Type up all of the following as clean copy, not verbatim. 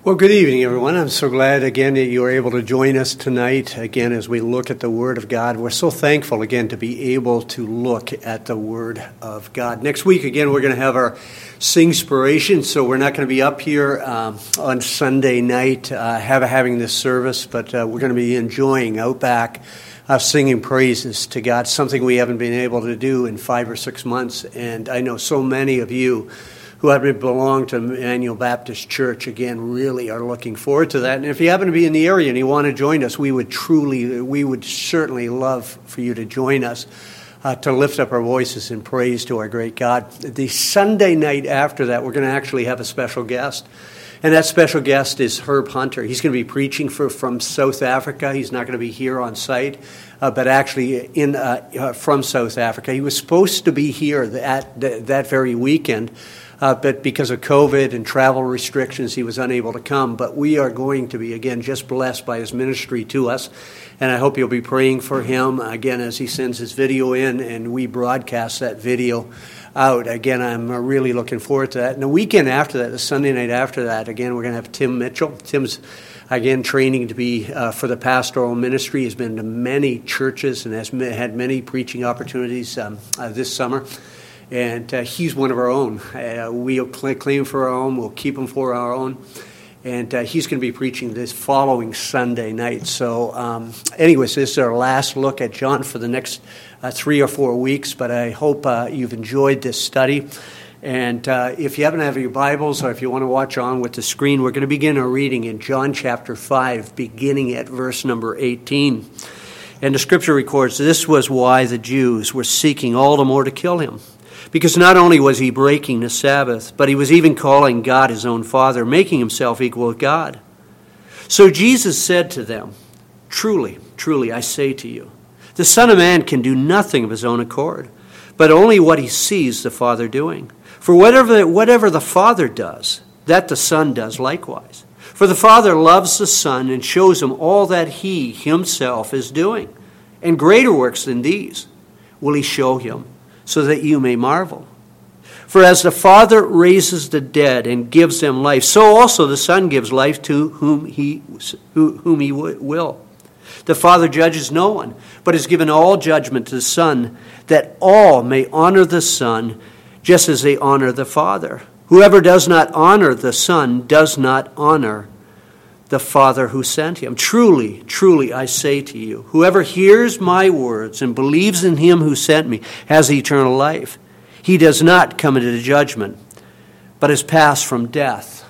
Well, good evening, everyone. I'm so glad, again, that you are able to join us tonight, again, as we look at the Word of God. We're so thankful, again, to be able to look at the Word of God. Next week, again, we're going to have our Singspiration, so we're not going to be up here on Sunday night having this service, but we're going to be enjoying out back singing praises to God, something we haven't been able to do in 5 or 6 months, and I know so many of you who happen to belong to Emmanuel Baptist Church, again, really are looking forward to that. And if you happen to be in the area and you want to join us, we would certainly love for you to join us to lift up our voices in praise to our great God. The Sunday night after that, we're going to actually have a special guest. And that special guest is Herb Hunter. He's going to be preaching from South Africa. He's not going to be here on site, but actually from South Africa. He was supposed to be here that very weekend, but because of COVID and travel restrictions, he was unable to come. But we are going to be, again, just blessed by his ministry to us. And I hope you'll be praying for him, again, as he sends his video in and we broadcast that video out. Again, I'm really looking forward to that. And the weekend after that, the Sunday night after that, again, we're going to have Tim Mitchell. Tim's, again, training to be for the pastoral ministry. He's been to many churches and has had many preaching opportunities this summer. And he's one of our own. We'll claim for our own. We'll keep him for our own. And he's going to be preaching this following Sunday night. So anyways, this is our last look at John for the next 3 or 4 weeks. But I hope you've enjoyed this study. And if you happen to have your Bibles or if you want to watch on with the screen, we're going to begin our reading in John chapter 5, beginning at verse number 18. And the scripture records, "This was why the Jews were seeking all the more to kill him. Because not only was he breaking the Sabbath, but he was even calling God his own Father, making himself equal with God. So Jesus said to them, 'Truly, truly, I say to you, the Son of Man can do nothing of his own accord, but only what he sees the Father doing. For whatever the Father does, that the Son does likewise. For the Father loves the Son and shows him all that he himself is doing. And greater works than these will he show him, so that you may marvel. For as the Father raises the dead and gives them life, so also the Son gives life to whom he will. The Father judges no one, but has given all judgment to the Son, that all may honor the Son just as they honor the Father. Whoever does not honor the Son does not honor the Father who sent him. Truly, truly, I say to you, whoever hears my words and believes in him who sent me has eternal life. He does not come into the judgment, but has passed from death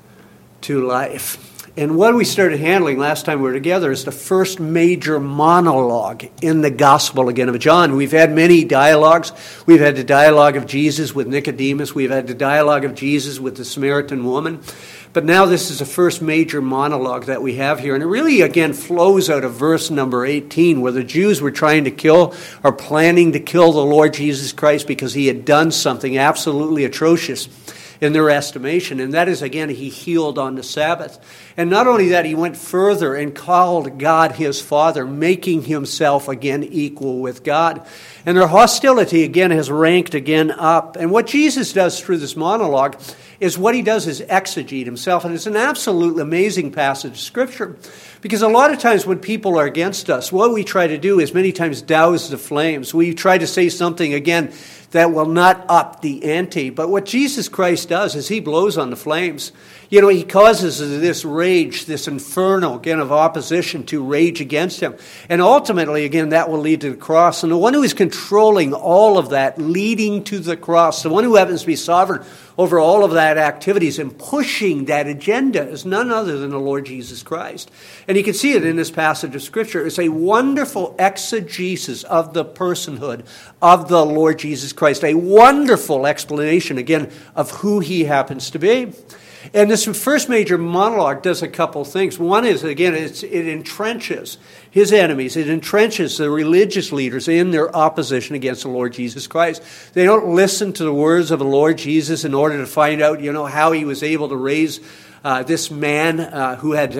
to life." And what we started handling last time we were together is the first major monologue in the Gospel, again, of John. We've had many dialogues. We've had the dialogue of Jesus with Nicodemus. We've had the dialogue of Jesus with the Samaritan woman. But now this is the first major monologue that we have here. And it really, again, flows out of verse number 18, where the Jews were trying to kill or planning to kill the Lord Jesus Christ because he had done something absolutely atrocious in their estimation. And that is, again, he healed on the Sabbath. And not only that, he went further and called God his Father, making himself, again, equal with God. And their hostility, again, has ranked again up. And what Jesus does through this monologue is what he does is exegete himself. And it's an absolutely amazing passage of Scripture. Because a lot of times when people are against us, what we try to do is many times douse the flames. We try to say something, again, that will not up the ante. But what Jesus Christ does is he blows on the flames. You know, he causes this rage, this inferno, again, of opposition to rage against him. And ultimately, again, that will lead to the cross. And the one who is controlling all of that, leading to the cross, the one who happens to be sovereign over all of that activities and pushing that agenda is none other than the Lord Jesus Christ. And you can see it in this passage of Scripture. It's a wonderful exegesis of the personhood of the Lord Jesus Christ. A wonderful explanation, again, of who he happens to be. And this first major monologue does a couple things. One is, again, it entrenches his enemies. It entrenches the religious leaders in their opposition against the Lord Jesus Christ. They don't listen to the words of the Lord Jesus in order to find out, how he was able to raise this man who had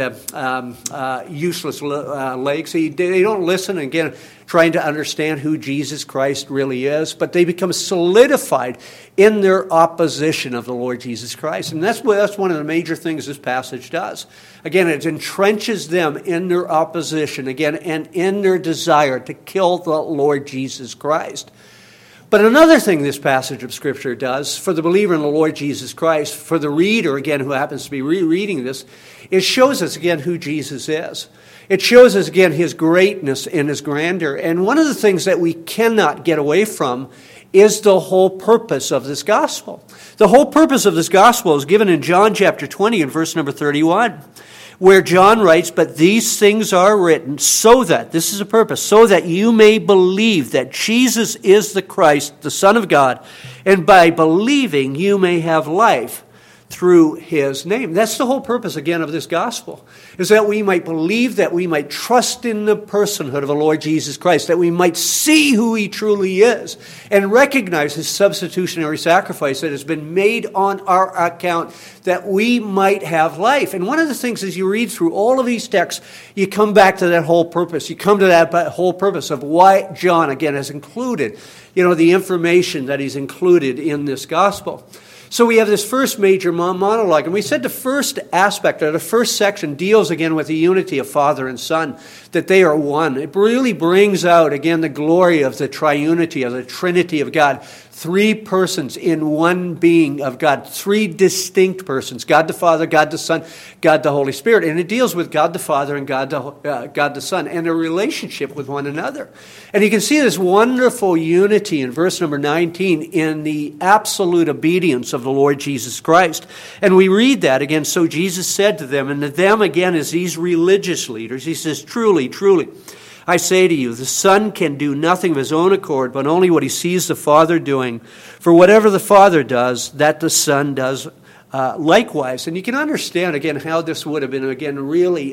useless legs. They don't listen, again, trying to understand who Jesus Christ really is, but they become solidified in their opposition of the Lord Jesus Christ. And that's one of the major things this passage does. Again, it entrenches them in their opposition, again, and in their desire to kill the Lord Jesus Christ. But another thing this passage of Scripture does for the believer in the Lord Jesus Christ, for the reader, again, who happens to be rereading this, it shows us, again, who Jesus is. It shows us, again, his greatness and his grandeur. And one of the things that we cannot get away from is the whole purpose of this gospel. The whole purpose of this gospel is given in John chapter 20 and verse number 31. Where John writes, "But these things are written so that," this is a purpose, "so that you may believe that Jesus is the Christ, the Son of God, and by believing you may have life through his name." That's the whole purpose, again, of this gospel, is that we might believe, that we might trust in the personhood of the Lord Jesus Christ, that we might see who he truly is, and recognize his substitutionary sacrifice that has been made on our account, that we might have life. And one of the things, as you read through all of these texts, you come back to that whole purpose. You come to that whole purpose of why John, again, has included, the information that he's included in this gospel. So we have this first major monologue, and we said the first aspect, or the first section, deals again with the unity of Father and Son, that they are one. It really brings out, again, the glory of the triunity, of the Trinity of God. Three persons in one being of God. Three distinct persons. God the Father, God the Son, God the Holy Spirit. And it deals with God the Father and God the Son and their relationship with one another. And you can see this wonderful unity in verse number 19 in the absolute obedience of the Lord Jesus Christ. And we read that again. "So Jesus said to them," and to them again is these religious leaders. He says, "Truly, truly, I say to you, the Son can do nothing of his own accord, but only what he sees the Father doing. For whatever the Father does, that the Son does likewise." And you can understand, again, how this would have been, again, really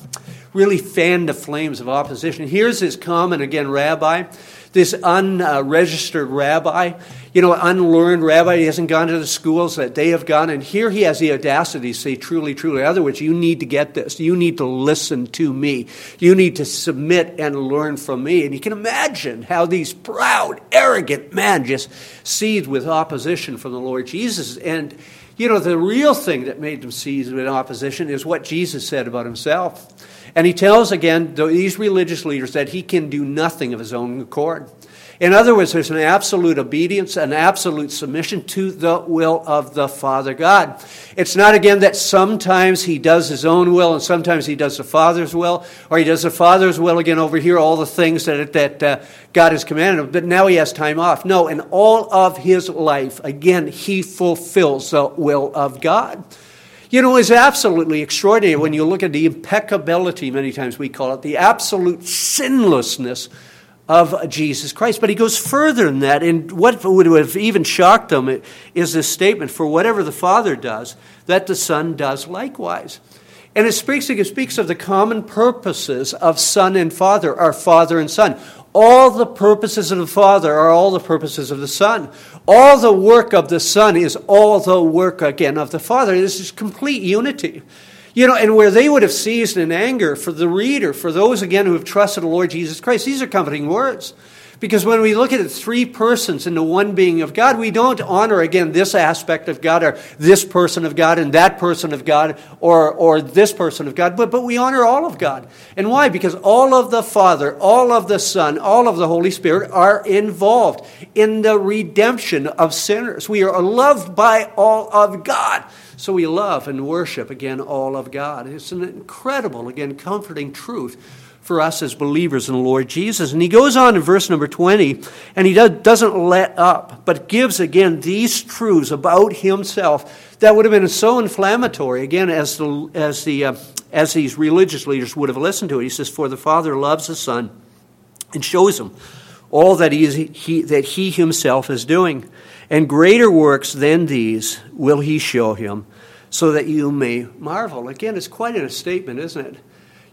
fanned the flames of opposition. Here's this common, again, rabbi, this unregistered rabbi, unlearned rabbi. He hasn't gone to the schools that they have gone. And here he has the audacity to say, "Truly, truly." In other words, you need to get this. You need to listen to me. You need to submit and learn from me. And you can imagine how these proud, arrogant men just seethed with opposition from the Lord Jesus. And, the real thing that made them seethe with opposition is what Jesus said about himself. And he tells, again, these religious leaders that he can do nothing of his own accord. In other words, there's an absolute obedience, an absolute submission to the will of the Father God. It's not, again, that sometimes he does his own will and sometimes he does the Father's will, or he does the Father's will again over here, all the things that God has commanded him, but now he has time off. No, in all of his life, again, he fulfills the will of God. It's absolutely extraordinary when you look at the impeccability, many times we call it, the absolute sinlessness of Jesus Christ. But he goes further than that, and what would have even shocked them is this statement, "For whatever the Father does, that the Son does likewise." And it speaks of the common purposes of Son and Father, or Father and Son. All the purposes of the Father are all the purposes of the Son. All the work of the Son is all the work, again, of the Father. This is complete unity. And where they would have seized in anger for the reader, for those, again, who have trusted the Lord Jesus Christ, these are comforting words. Because when we look at it, three persons in the one being of God, we don't honor, again, this aspect of God, or this person of God, and that person of God, or this person of God, but we honor all of God. And why? Because all of the Father, all of the Son, all of the Holy Spirit are involved in the redemption of sinners. We are loved by all of God. So we love and worship, again, all of God. It's an incredible, again, comforting truth for us as believers in the Lord Jesus. And he goes on in verse number 20, and he doesn't let up, but gives, again, these truths about himself that would have been so inflammatory, again, as these religious leaders would have listened to it. He says, "For the Father loves the Son and shows him all that he himself is doing. And greater works than these will he show him, so that you may marvel." Again, it's quite a statement, isn't it?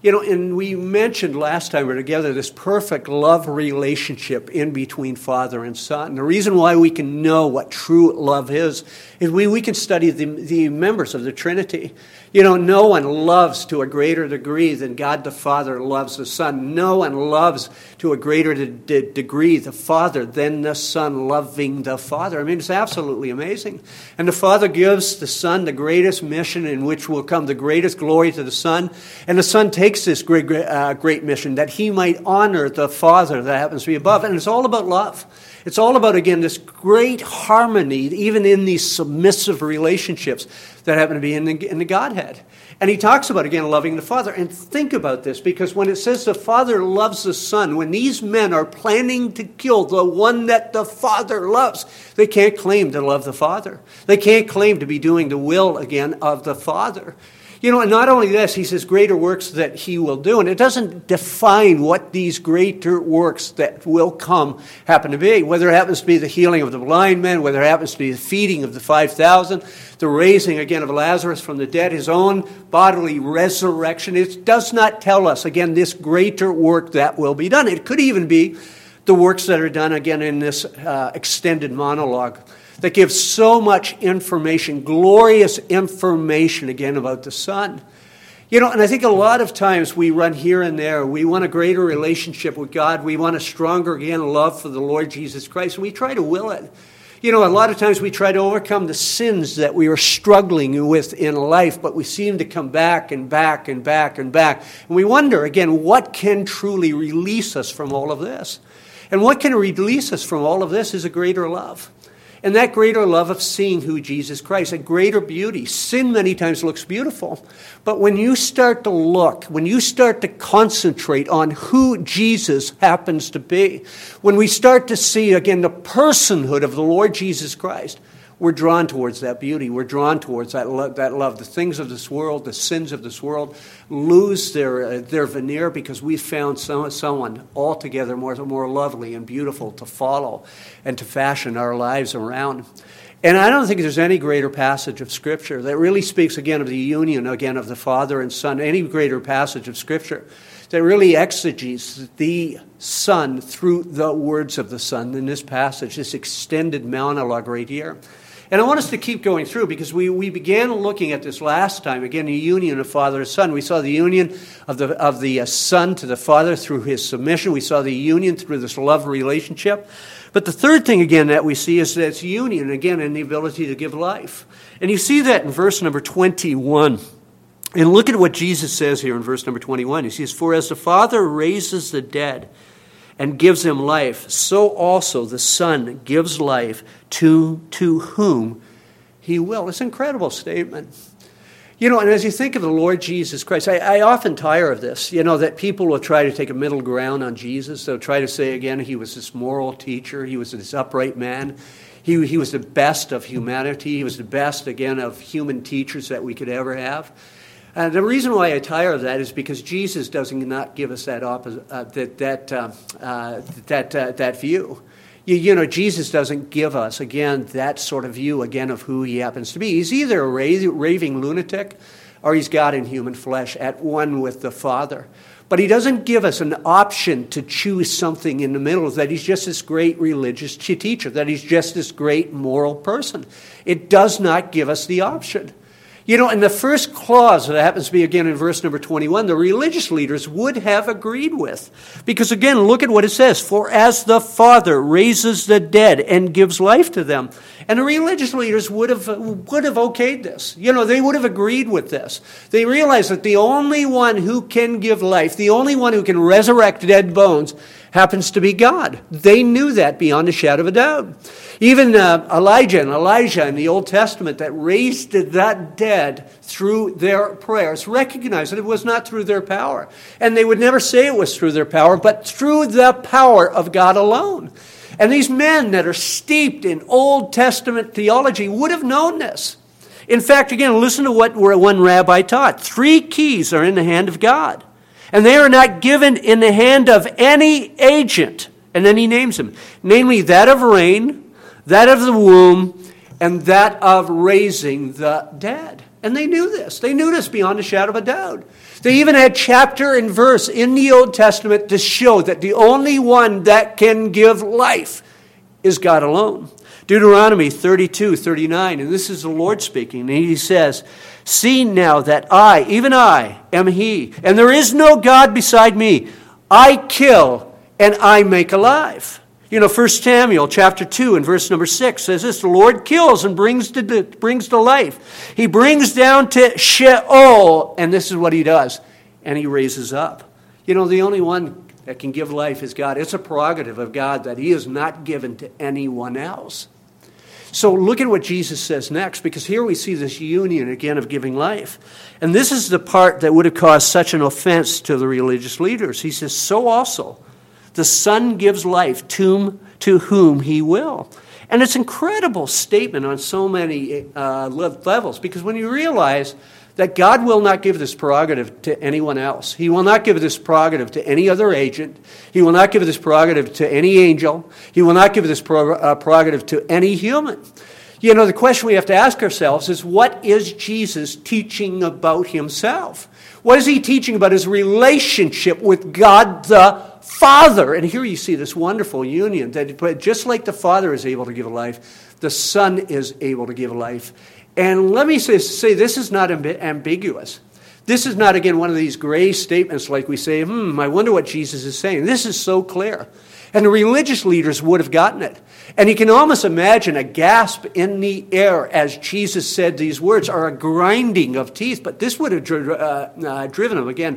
And we mentioned last time we were together this perfect love relationship in between Father and Son. The reason why we can know what true love is we can study the members of the Trinity. No one loves to a greater degree than God the Father loves the Son. No one loves to a greater degree the Father than the Son loving the Father. I mean, it's absolutely amazing. And the Father gives the Son the greatest mission in which will come the greatest glory to the Son. And the Son takes this great mission that he might honor the Father that happens to be above. And it's all about love. It's all about, again, this great harmony, even in these submissive relationships that happen to be in the Godhead. And he talks about, again, loving the Father. And think about this, because when it says the Father loves the Son, when these men are planning to kill the one that the Father loves, they can't claim to love the Father. They can't claim to be doing the will, again, of the Father. And not only this, he says greater works that he will do. And it doesn't define what these greater works that will come happen to be. Whether it happens to be the healing of the blind men, whether it happens to be the feeding of the 5,000, the raising again of Lazarus from the dead, his own bodily resurrection. It does not tell us, again, this greater work that will be done. It could even be the works that are done, again, in this extended monologue that gives so much information, glorious information, again, about the Son. And I think a lot of times we run here and there. We want a greater relationship with God. We want a stronger, again, love for the Lord Jesus Christ. And we try to will it. A lot of times we try to overcome the sins that we are struggling with in life, but we seem to come back and back and back and back. And we wonder, again, what can truly release us from all of this? And what can release us from all of this is a greater love. And that greater love of seeing who Jesus Christ, a greater beauty. Sin many times looks beautiful. But when you start to look, when you start to concentrate on who Jesus happens to be, when we start to see, again, the personhood of the Lord Jesus Christ, we're drawn towards that beauty. We're drawn towards that love. The things of this world, the sins of this world, lose their veneer because we've found someone altogether more lovely and beautiful to follow and to fashion our lives around. And I don't think there's any greater passage of Scripture that really speaks, again, of the union, again, of the Father and Son, any greater passage of Scripture that really exegetes the Son through the words of the Son in this passage, this extended monologue right here. And I want us to keep going through because we began looking at this last time, again, the union of Father and Son. We saw the union of the Son to the Father through his submission. We saw the union through this love relationship. But the third thing, again, that we see is that it's union, again, in the ability to give life. And you see that in verse number 21. And look at what Jesus says here in verse number 21. He says, "For as the Father raises the dead and gives them life, so also the Son gives life to whom he will." It's an incredible statement. And as you think of the Lord Jesus Christ, I often tire of this, that people will try to take a middle ground on Jesus. They'll try to say, again, he was this moral teacher. He was this upright man. He was the best of humanity. He was the best, again, of human teachers that we could ever have. And the reason why I tire of that is because Jesus does not give us that view. Jesus doesn't give us, again, that sort of view, again, of who he happens to be. He's either a raving lunatic or he's God in human flesh at one with the Father. But he doesn't give us an option to choose something in the middle, that he's just this great religious teacher, that he's just this great moral person. It does not give us the option. In the first clause that happens to be, again, in verse number 21, the religious leaders would have agreed with. Because, again, look at what it says. "For as the Father raises the dead and gives life to them." And the religious leaders would have okayed this. They would have agreed with this. They realized that the only one who can give life, the only one who can resurrect dead bones, happens to be God. They knew that beyond a shadow of a doubt. Even Elijah and Elijah in the Old Testament that raised that dead through their prayers recognized that it was not through their power. And they would never say it was through their power, but through the power of God alone. And these men that are steeped in Old Testament theology would have known this. In fact, again, listen to what one rabbi taught. 3 keys are in the hand of God. And they are not given in the hand of any agent. And then he names them. Namely, that of rain, that of the womb, and that of raising the dead. And they knew this. They knew this beyond a shadow of a doubt. They even had chapter and verse in the Old Testament to show that the only one that can give life is God alone. Deuteronomy 32:39, and this is the Lord speaking, and he says, "See now that I, even I, am he, and there is no God beside me. I kill and I make alive." 1 Samuel chapter 2 and verse number 6 says this, "The Lord kills and brings to life. He brings down to Sheol," and this is what he does, "and he raises up." The only one that can give life is God. It's a prerogative of God that he is not given to anyone else. So look at what Jesus says next, because here we see this union again of giving life. And this is the part that would have caused such an offense to the religious leaders. He says, "So also the Son gives life to whom he will." And it's an incredible statement on so many levels, because when you realize that God will not give this prerogative to anyone else. He will not give this prerogative to any other agent. He will not give this prerogative to any angel. He will not give this prerogative to any human. The question we have to ask ourselves is, what is Jesus teaching about himself? What is he teaching about his relationship with God the Father? And here you see this wonderful union, that just like the Father is able to give life, the Son is able to give life. And let me say this is not ambiguous. This is not, again, one of these gray statements like we say, I wonder what Jesus is saying. This is so clear. And the religious leaders would have gotten it. And you can almost imagine a gasp in the air as Jesus said these words, or a grinding of teeth. But this would have driven them, again,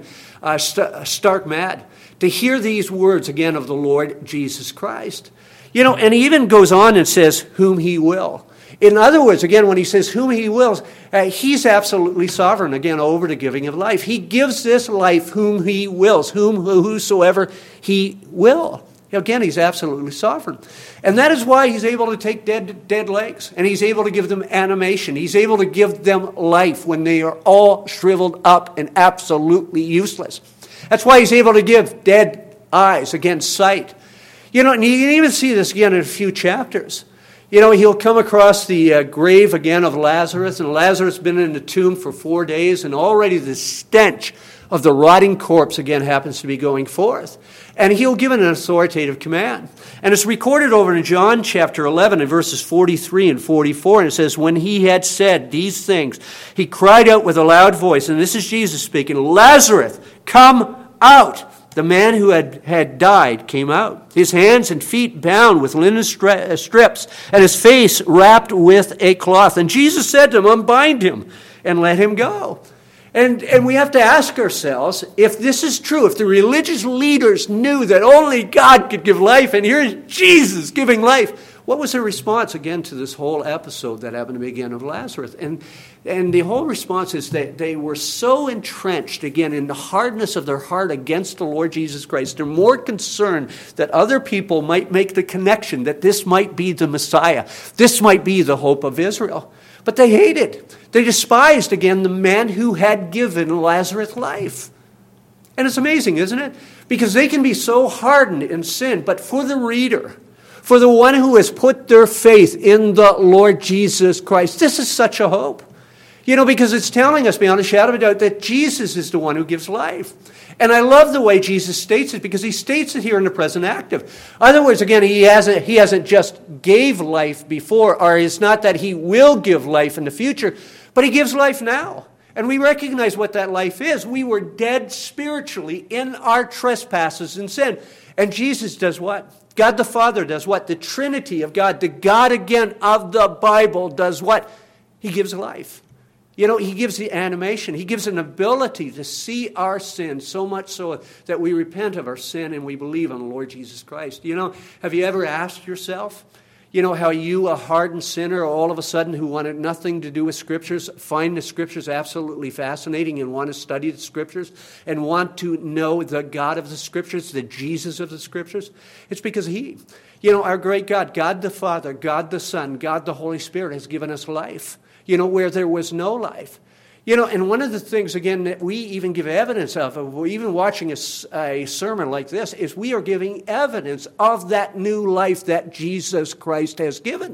stark mad, to hear these words, again, of the Lord Jesus Christ. And he even goes on and says, "whom he will." In other words, again, when he says whom he wills, he's absolutely sovereign, again, over the giving of life. He gives this life whom he wills, whosoever he will. Again, he's absolutely sovereign. And that is why he's able to take dead legs, and he's able to give them animation. He's able to give them life when they are all shriveled up and absolutely useless. That's why he's able to give dead eyes, again, sight. And you can even see this again in a few chapters. He'll come across the grave again of Lazarus, and Lazarus has been in the tomb for 4 days, and already the stench of the rotting corpse again happens to be going forth. And he'll give an authoritative command. And it's recorded over in John chapter 11 and verses 43 and 44, and it says, "When he had said these things, he cried out with a loud voice," and this is Jesus speaking, "Lazarus, come out." The man who had died came out, his hands and feet bound with linen strips, and his face wrapped with a cloth. And Jesus said to him, "Unbind him and let him go." And we have to ask ourselves, if this is true, if the religious leaders knew that only God could give life, and here's Jesus giving life, what was their response, again, to this whole episode that happened to be, again, of Lazarus? And the whole response is that they were so entrenched, again, in the hardness of their heart against the Lord Jesus Christ. They're more concerned that other people might make the connection that this might be the Messiah. This might be the hope of Israel. But they hated. They despised, again, the man who had given Lazarus life. And it's amazing, isn't it? Because they can be so hardened in sin, but for the reader, for the one who has put their faith in the Lord Jesus Christ, this is such a hope. Because it's telling us beyond a shadow of a doubt that Jesus is the one who gives life. And I love the way Jesus states it, because he states it here in the present active. In other words, again, he hasn't just gave life before, or it's not that he will give life in the future, but he gives life now. And we recognize what that life is. We were dead spiritually in our trespasses and sin. And Jesus does what? God the Father does what? The Trinity of God, the God again of the Bible does what? He gives life. He gives the animation. He gives an ability to see our sin, so much so that we repent of our sin and we believe on the Lord Jesus Christ. Have you ever asked yourself, how you, a hardened sinner, all of a sudden who wanted nothing to do with Scriptures, find the Scriptures absolutely fascinating and want to study the Scriptures and want to know the God of the Scriptures, the Jesus of the Scriptures? It's because he, our great God, God the Father, God the Son, God the Holy Spirit has given us life. Where there was no life. And one of the things, again, that we even give evidence of even watching a sermon like this, is we are giving evidence of that new life that Jesus Christ has given.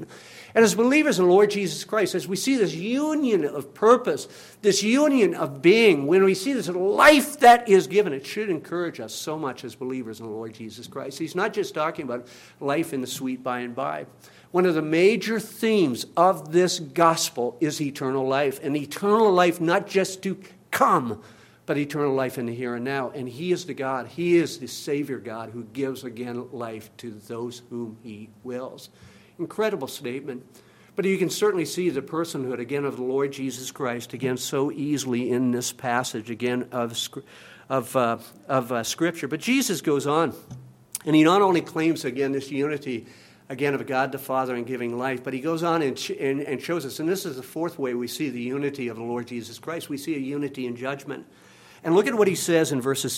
And as believers in the Lord Jesus Christ, as we see this union of purpose, this union of being, when we see this life that is given, it should encourage us so much as believers in the Lord Jesus Christ. He's not just talking about life in the sweet by and by. One of the major themes of this gospel is eternal life. And eternal life not just to come, but eternal life in the here and now. And He is the God, He is the Savior God who gives again life to those whom He wills. Incredible statement. But you can certainly see the personhood, again, of the Lord Jesus Christ, again, so easily in this passage, again, of Scripture. But Jesus goes on, and He not only claims, again, this unity, again, of God the Father in giving life, but He goes on and shows us, and this is the fourth way we see the unity of the Lord Jesus Christ. We see a unity in judgment. And look at what He says in verses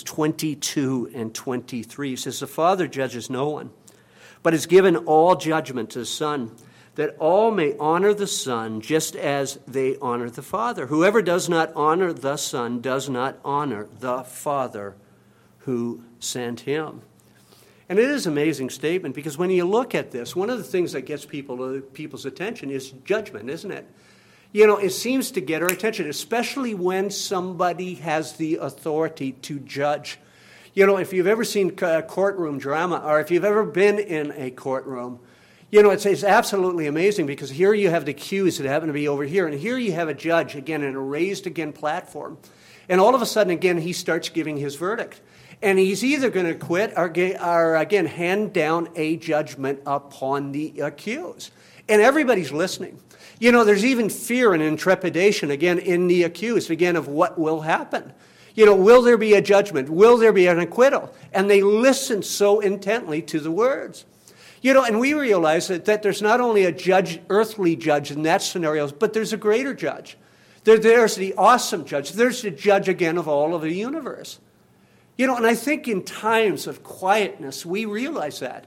22 and 23. He says, "The Father judges no one, but has given all judgment to the Son, that all may honor the Son just as they honor the Father. Whoever does not honor the Son does not honor the Father who sent Him." And it is an amazing statement, because when you look at this, one of the things that gets people's attention is judgment, isn't it? You know, it seems to get our attention, especially when somebody has the authority to judge. You know, if you've ever seen courtroom drama, or if you've ever been in a courtroom, you know, it's absolutely amazing, because here you have the accused that happen to be over here, and here you have a judge, again, in a raised, again, platform. And all of a sudden, again, he starts giving his verdict. And he's either going to quit or again, hand down a judgment upon the accused. And everybody's listening. You know, there's even fear and intrepidation, again, in the accused, again, of what will happen. You know, will there be a judgment? Will there be an acquittal? And they listen so intently to the words. You know, and we realize that there's not only a judge, earthly judge in that scenario, but there's a greater judge. There's the awesome judge. There's the judge, again, of all of the universe. You know, and I think in times of quietness, we realize that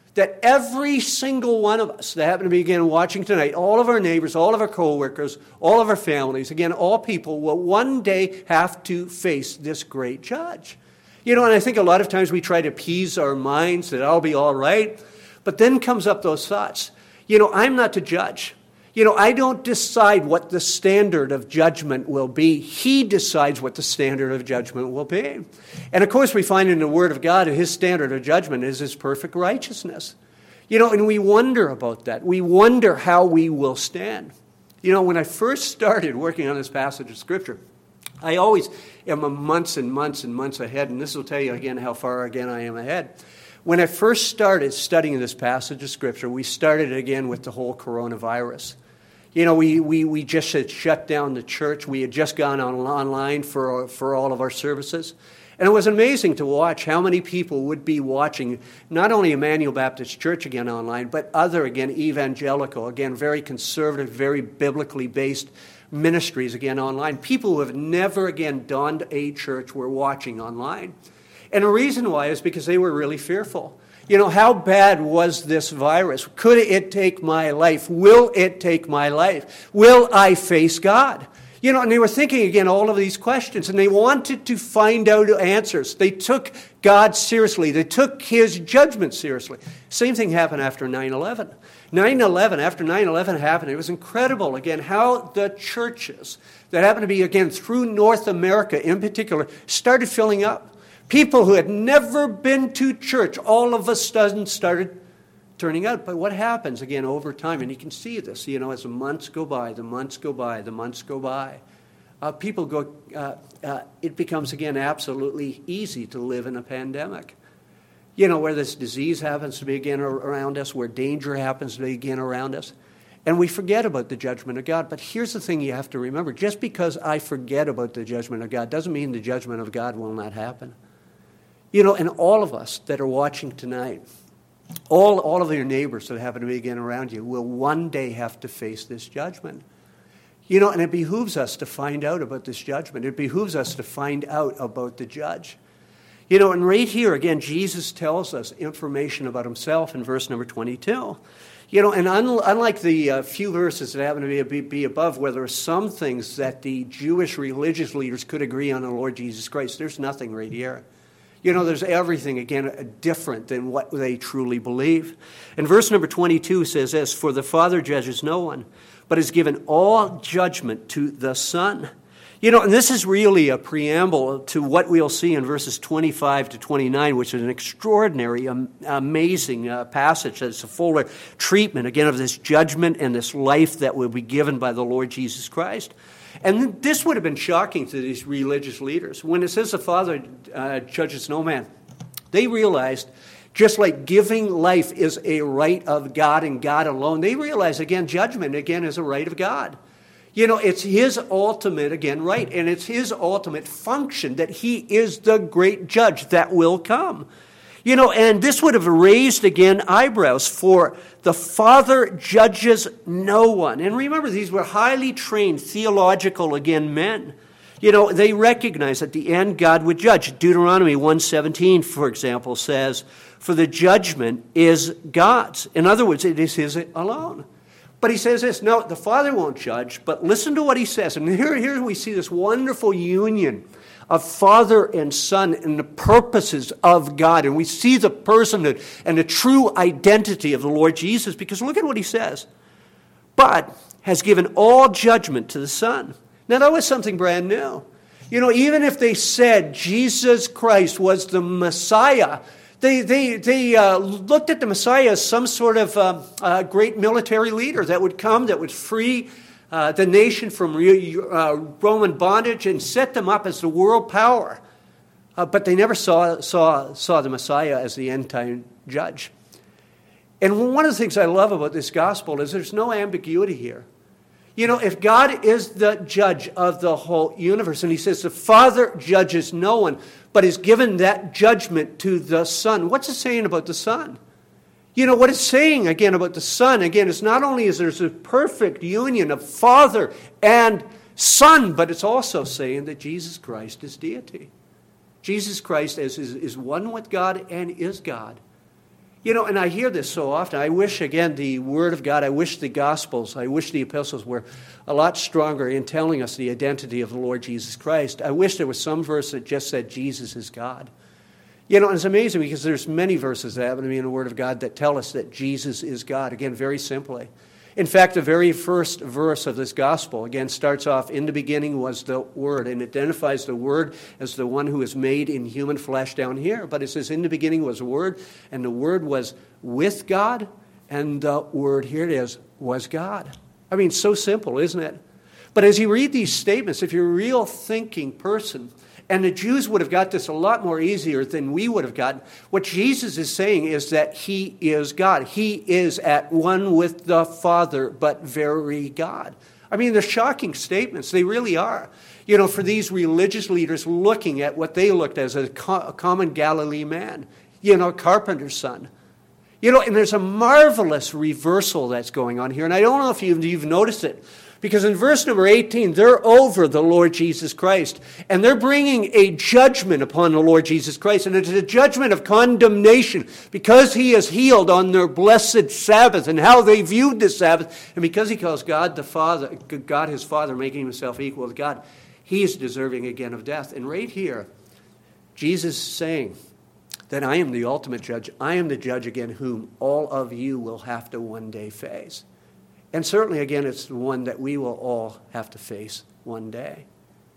every single one of us that happen to be, again, watching tonight, all of our neighbors, all of our co-workers, all of our families, again, all people will one day have to face this great judge. You know, and I think a lot of times we try to appease our minds that I'll be all right, but then comes up those thoughts. You know, I'm not to judge. You know, I don't decide what the standard of judgment will be. He decides what the standard of judgment will be. And of course, we find in the Word of God that His standard of judgment is His perfect righteousness. You know, and we wonder about that. We wonder how we will stand. You know, when I first started working on this passage of Scripture, I always am months and months and months ahead, and this will tell you again how far again I am ahead. When I first started studying this passage of Scripture, we started again with the whole coronavirus. You know, we just had shut down the church. We had just gone online for all of our services. And it was amazing to watch how many people would be watching not only Emmanuel Baptist Church again online, but other, again, evangelical, again, very conservative, very biblically based ministries again online. People who have never again donned a church were watching online. And the reason why is because they were really fearful. You know, how bad was this virus? Could it take my life? Will it take my life? Will I face God? You know, and they were thinking again all of these questions, and they wanted to find out answers. They took God seriously. They took His judgment seriously. Same thing happened after 9/11. After 9/11 happened, it was incredible, again, how the churches that happened to be, again, through North America in particular, started filling up. People who had never been to church all of a sudden started turning out. But what happens, again, over time, and you can see this, you know, as the months go by, people go, it becomes, again, absolutely easy to live in a pandemic. You know, where this disease happens to be, again, around us, where danger happens to be, again, around us. And we forget about the judgment of God. But here's the thing you have to remember. Just because I forget about the judgment of God doesn't mean the judgment of God will not happen. You know, and all of us that are watching tonight, all of your neighbors that happen to be again around you will one day have to face this judgment. You know, and it behooves us to find out about this judgment. It behooves us to find out about the judge. You know, and right here, again, Jesus tells us information about Himself in verse number 22. You know, and unlike the few verses that happen to be above, where there are some things that the Jewish religious leaders could agree on the Lord Jesus Christ, there's nothing right here. There's everything, again, different than what they truly believe. And verse number 22 says this, "For the Father judges no one, but has given all judgment to the Son." And this is really a preamble to what we'll see in verses 25 to 29, which is an extraordinary, amazing passage. That's a fuller treatment, again, of this judgment and this life that will be given by the Lord Jesus Christ. And this would have been shocking to these religious leaders. When it says the Father judges no man, they realized, just like giving life is a right of God and God alone, they realize, again, judgment, again, is a right of God. It's his ultimate, again, right, and it's his ultimate function that he is the great judge that will come. And this would have raised, again, eyebrows, for the Father judges no one. And remember, these were highly trained theological, again, men. They recognized at the end God would judge. Deuteronomy 1:17, for example, says, "For the judgment is God's." In other words, it is his alone. But he says this, no, the Father won't judge, but listen to what he says. And here we see this wonderful union of Father and Son and the purposes of God. And we see the personhood and the true identity of the Lord Jesus, because look at what he says. "But has given all judgment to the Son." Now that was something brand new. Even if they said Jesus Christ was the Messiah, They looked at the Messiah as some sort of great military leader that would come, that would free the nation from Roman bondage and set them up as the world power. But they never saw the Messiah as the end-time judge. And one of the things I love about this gospel is there's no ambiguity here. If God is the judge of the whole universe, and he says the Father judges no one, but has given that judgment to the Son, what's it saying about the Son? What it's saying, again, about the Son, again, is not only is there's a perfect union of Father and Son, but it's also saying that Jesus Christ is deity. Jesus Christ is one with God and is God. And I hear this so often. I wish, again, the Word of God, I wish the Gospels, I wish the epistles were a lot stronger in telling us the identity of the Lord Jesus Christ. I wish there was some verse that just said Jesus is God. And it's amazing because there's many verses that happen to be in the Word of God that tell us that Jesus is God, again, very simply. In fact, the very first verse of this gospel, again, starts off, "In the beginning was the Word," and identifies the Word as the one who is made in human flesh down here. But it says, "In the beginning was the Word, and the Word was with God, and the Word," here it is, "was God." I mean, so simple, isn't it? But as you read these statements, if you're a real thinking person, and the Jews would have got this a lot more easier than we would have gotten. What Jesus is saying is that he is God. He is at one with the Father, but very God. I mean, they're shocking statements. They really are. For these religious leaders looking at what they looked as a common Galilee man, a carpenter's son. And there's a marvelous reversal that's going on here. And I don't know if you've noticed it. Because in verse number 18, they're over the Lord Jesus Christ. And they're bringing a judgment upon the Lord Jesus Christ. And it's a judgment of condemnation because he has healed on their blessed Sabbath and how they viewed the Sabbath. And because he calls God the Father, God his Father, making himself equal to God, he is deserving again of death. And right here, Jesus is saying that I am the ultimate judge. I am the judge again whom all of you will have to one day face. And certainly, again, it's the one that we will all have to face one day.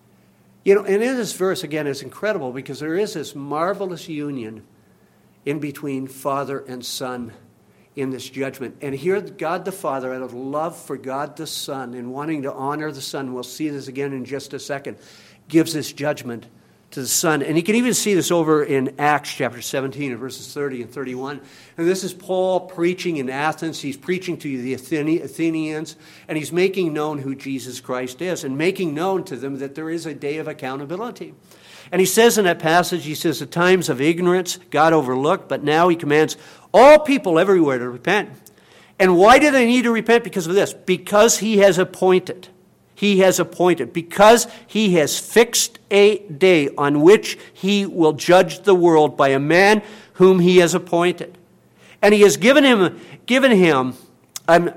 And in this verse, again, it's incredible because there is this marvelous union in between Father and Son in this judgment. And here, God the Father, out of love for God the Son and wanting to honor the Son, we'll see this again in just a second, gives this judgment to the Son. And you can even see this over in Acts chapter 17 and verses 30 and 31. And this is Paul preaching in Athens. He's preaching to the Athenians, and he's making known who Jesus Christ is and making known to them that there is a day of accountability. And he says in that passage, he says, "The times of ignorance God overlooked, but now he commands all people everywhere to repent." And why do they need to repent? Because of this. Because he has appointed. He has appointed, because he has fixed a day on which he will judge the world by a man whom he has appointed. And he has given him, and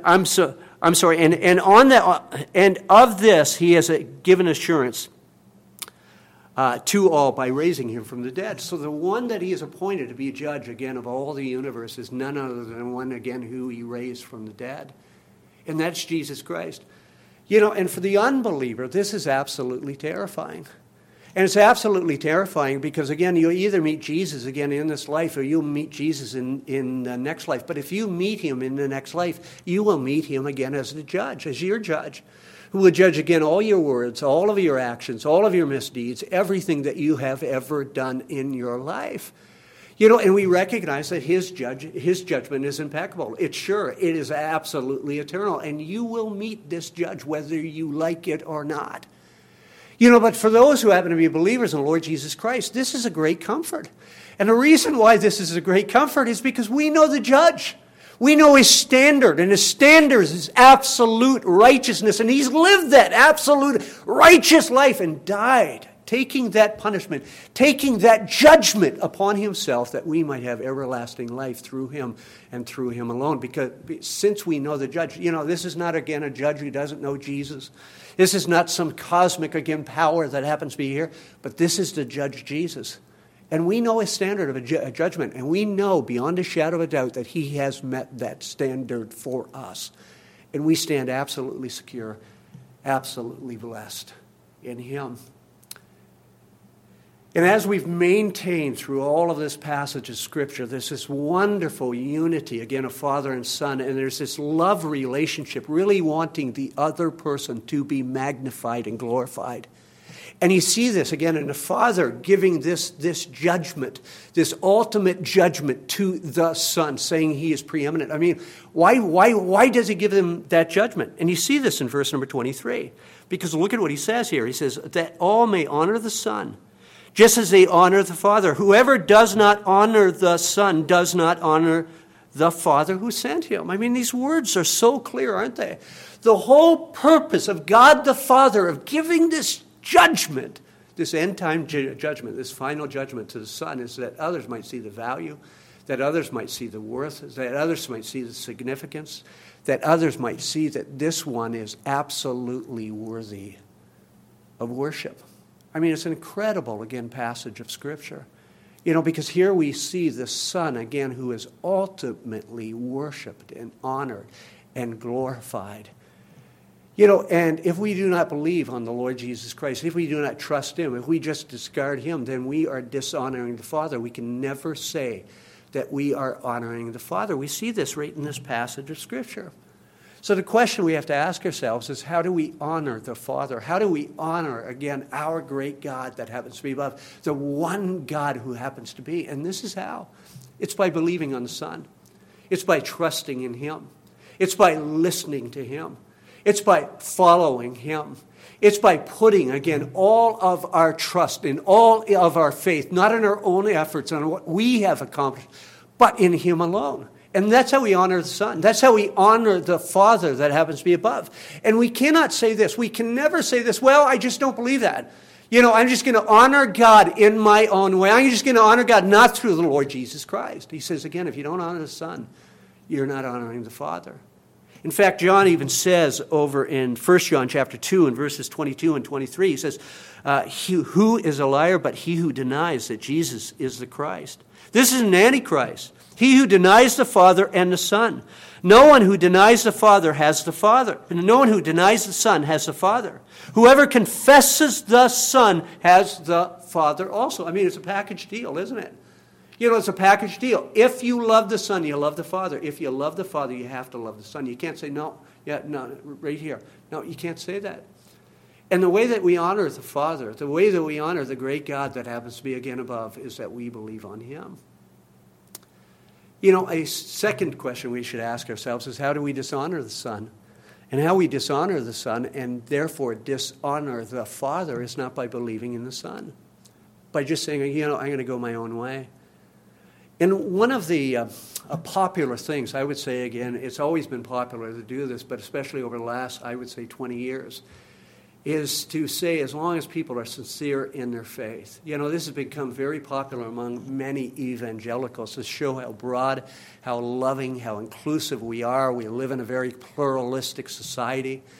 of this he has given assurance to all by raising him from the dead. So the one that he has appointed to be a judge, again, of all the universe is none other than one, again, who he raised from the dead. And that's Jesus Christ. And for the unbeliever, this is absolutely terrifying. And it's absolutely terrifying because, again, you'll either meet Jesus again in this life or you'll meet Jesus in the next life. But if you meet him in the next life, you will meet him again as the judge, as your judge, who will judge again all your words, all of your actions, all of your misdeeds, everything that you have ever done in your life. And we recognize that his judgment is impeccable. It's sure. It is absolutely eternal. And you will meet this judge whether you like it or not. But for those who happen to be believers in the Lord Jesus Christ, this is a great comfort. And the reason why this is a great comfort is because we know the judge. We know his standard, and his standard is absolute righteousness. And he's lived that absolute righteous life and died, taking that punishment, taking that judgment upon himself that we might have everlasting life through him and through him alone. Because since we know the judge, this is not, again, a judge who doesn't know Jesus. This is not some cosmic, again, power that happens to be here, but this is the judge Jesus. And we know his standard of a judgment, and we know beyond a shadow of a doubt that he has met that standard for us. And we stand absolutely secure, absolutely blessed in him. And as we've maintained through all of this passage of Scripture, there's this wonderful unity, again, of Father and Son, and there's this love relationship, really wanting the other person to be magnified and glorified. And you see this, again, in the Father giving this judgment, this ultimate judgment to the Son, saying he is preeminent. I mean, why does he give him that judgment? And you see this in verse number 23, because look at what he says here. He says, that all may honor the Son, just as they honor the Father. Whoever does not honor the Son does not honor the Father who sent him. I mean, these words are so clear, aren't they? The whole purpose of God the Father of giving this judgment, this end-time judgment, this final judgment to the Son, is that others might see the value, that others might see the worth, that others might see the significance, that others might see that this one is absolutely worthy of worship. I mean, it's an incredible, again, passage of Scripture. Because here we see the Son, again, who is ultimately worshipped and honored and glorified. And if we do not believe on the Lord Jesus Christ, if we do not trust him, if we just discard him, then we are dishonoring the Father. We can never say that we are honoring the Father. We see this right in this passage of Scripture. So the question we have to ask ourselves is, how do we honor the Father? How do we honor, again, our great God that happens to be above, the one God who happens to be? And this is how. It's by believing on the Son. It's by trusting in him. It's by listening to him. It's by following him. It's by putting, again, all of our trust in all of our faith, not in our own efforts, on what we have accomplished, but in him alone. And that's how we honor the Son. That's how we honor the Father that happens to be above. And we cannot say this. We can never say this, well, I just don't believe that. I'm just going to honor God in my own way. I'm just going to honor God not through the Lord Jesus Christ. He says, again, if you don't honor the Son, you're not honoring the Father. In fact, John even says over in 1 John chapter 2 and verses 22 and 23, he says, who is a liar but he who denies that Jesus is the Christ? This is an antichrist. He who denies the Father and the Son. No one who denies the Father has the Father. And no one who denies the Son has the Father. Whoever confesses the Son has the Father also. I mean, it's a package deal, isn't it? It's a package deal. If you love the Son, you love the Father. If you love the Father, you have to love the Son. You can't say, no, right here. No, you can't say that. And the way that we honor the Father, the way that we honor the great God that happens to be again above, is that we believe on him. A second question we should ask ourselves is, how do we dishonor the Son? And how we dishonor the Son and therefore dishonor the Father is not by believing in the Son, by just saying, I'm going to go my own way. And one of the popular things, I would say, again, it's always been popular to do this, but especially over the last, I would say, 20 years, is to say, as long as people are sincere in their faith. This has become very popular among many evangelicals to show how broad, how loving, how inclusive we are. We live in a very pluralistic society.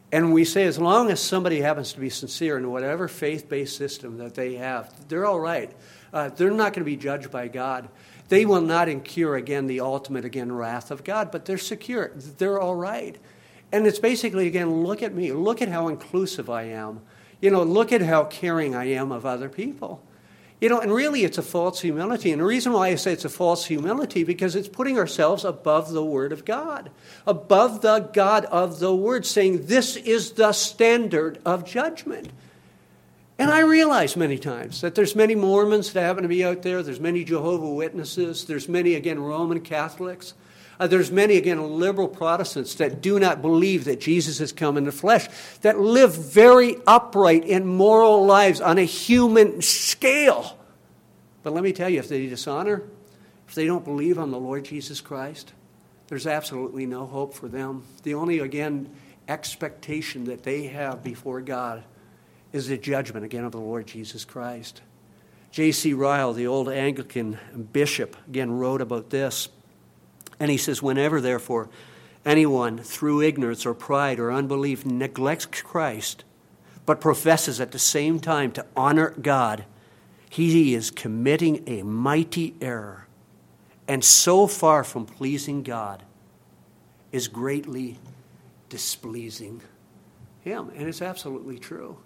And we say as long as somebody happens to be sincere in whatever faith-based system that they have, they're all right. They're not going to be judged by God. They will not incur, again, the ultimate, again, wrath of God, but they're secure. They're all right. And it's basically, again, look at me. Look at how inclusive I am. Look at how caring I am of other people. And really it's a false humility. And the reason why I say it's a false humility, because it's putting ourselves above the Word of God, above the God of the Word, saying this is the standard of judgment. And I realize many times that there's many Mormons that happen to be out there. There's many Jehovah's Witnesses. There's many, again, Roman Catholics. There's many, again, liberal Protestants that do not believe that Jesus has come in the flesh, that live very upright and moral lives on a human scale. But let me tell you, if they dishonor, if they don't believe on the Lord Jesus Christ, there's absolutely no hope for them. The only, again, expectation that they have before God is the judgment, again, of the Lord Jesus Christ. J.C. Ryle, the old Anglican bishop, again, wrote about this. And he says, whenever, therefore, anyone through ignorance or pride or unbelief neglects Christ, but professes at the same time to honor God, he is committing a mighty error, and so far from pleasing God, is greatly displeasing Him. And it's absolutely true.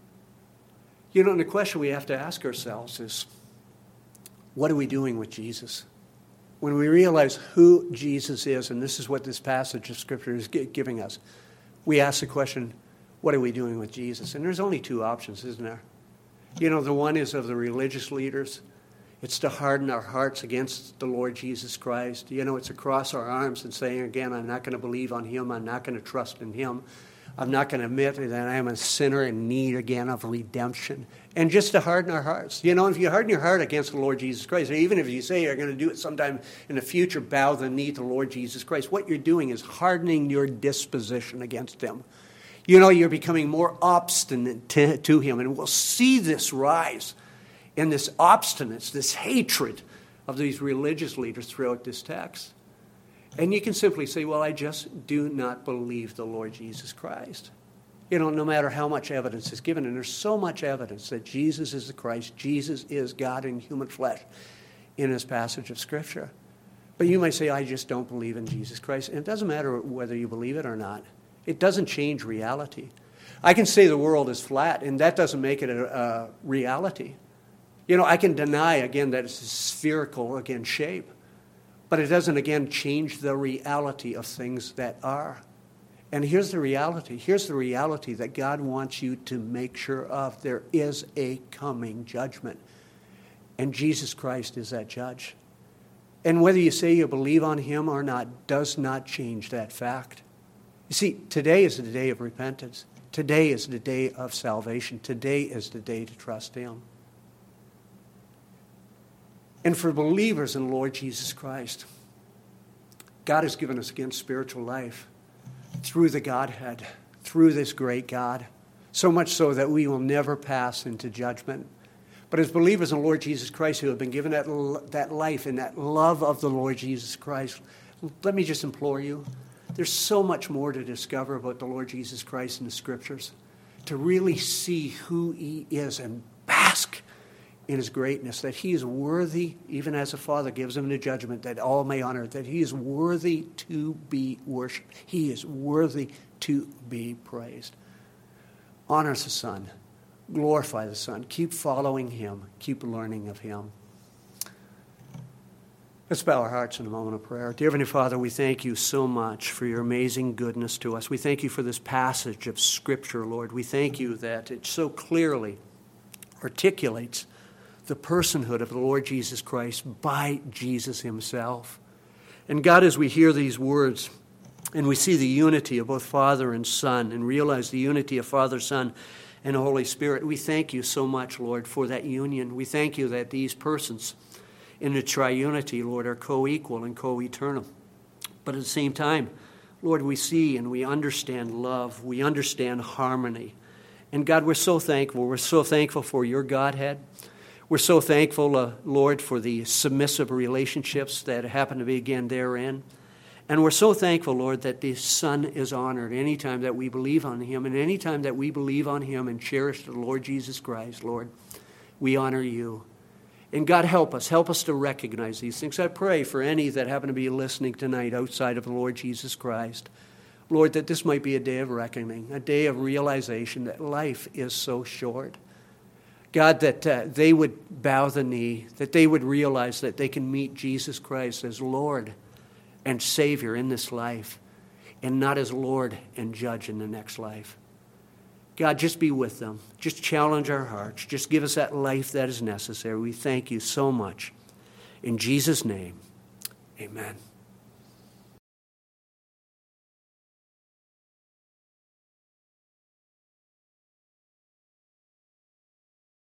And the question we have to ask ourselves is, what are we doing with Jesus? When we realize who Jesus is, and this is what this passage of Scripture is giving us, we ask the question, what are we doing with Jesus? And there's only two options, isn't there? The one is of the religious leaders. It's to harden our hearts against the Lord Jesus Christ. It's to cross our arms and saying, again, I'm not going to believe on Him. I'm not going to trust in Him. I'm not going to admit that I am a sinner in need, again, of redemption. And just to harden our hearts. If you harden your heart against the Lord Jesus Christ, or even if you say you're going to do it sometime in the future, bow the knee to the Lord Jesus Christ, what you're doing is hardening your disposition against Him. You're becoming more obstinate to Him. And we'll see this rise in this obstinance, this hatred of these religious leaders throughout this text. And you can simply say, well, I just do not believe the Lord Jesus Christ. No matter how much evidence is given, and there's so much evidence that Jesus is the Christ, Jesus is God in human flesh in this passage of Scripture. But you might say, I just don't believe in Jesus Christ. And it doesn't matter whether you believe it or not. It doesn't change reality. I can say the world is flat, and that doesn't make it a reality. I can deny, again, that it's a spherical, again, shape. But it doesn't, again, change the reality of things that are. And here's the reality. Here's the reality that God wants you to make sure of. There is a coming judgment. And Jesus Christ is that judge. And whether you say you believe on Him or not does not change that fact. You see, today is the day of repentance. Today is the day of salvation. Today is the day to trust Him. And for believers in the Lord Jesus Christ, God has given us, again, spiritual life through the Godhead, through this great God, so much so that we will never pass into judgment. But as believers in the Lord Jesus Christ who have been given that life and that love of the Lord Jesus Christ, let me just implore you, there's so much more to discover about the Lord Jesus Christ in the Scriptures, to really see who He is and bask in His greatness, that He is worthy, even as the Father gives Him the judgment, that all may honor, that He is worthy to be worshipped. He is worthy to be praised. Honor the Son. Glorify the Son. Keep following Him. Keep learning of Him. Let's bow our hearts in a moment of prayer. Dear Heavenly Father, we thank You so much for Your amazing goodness to us. We thank You for this passage of Scripture, Lord. We thank You that it so clearly articulates the personhood of the Lord Jesus Christ by Jesus Himself. And God, as we hear these words and we see the unity of both Father and Son and realize the unity of Father, Son, and Holy Spirit, we thank You so much, Lord, for that union. We thank You that these persons in the triunity, Lord, are co-equal and co-eternal. But at the same time, Lord, we see and we understand love. We understand harmony. And God, we're so thankful. We're so thankful for Your Godhead. We're so thankful, Lord, for the submissive relationships that happen to be, again, therein. And we're so thankful, Lord, that the Son is honored anytime that we believe on him, and anytime that we believe on him and cherish the Lord Jesus Christ, Lord, we honor you. And God, help us to recognize these things. I pray for any that happen to be listening tonight outside of the Lord Jesus Christ, Lord, that this might be a day of reckoning, a day of realization that life is so short. God, that they would bow the knee, that they would realize that they can meet Jesus Christ as Lord and Savior in this life, and not as Lord and Judge in the next life. God, just be with them. Just challenge our hearts. Just give us that life that is necessary. We thank you so much. In Jesus' name, amen.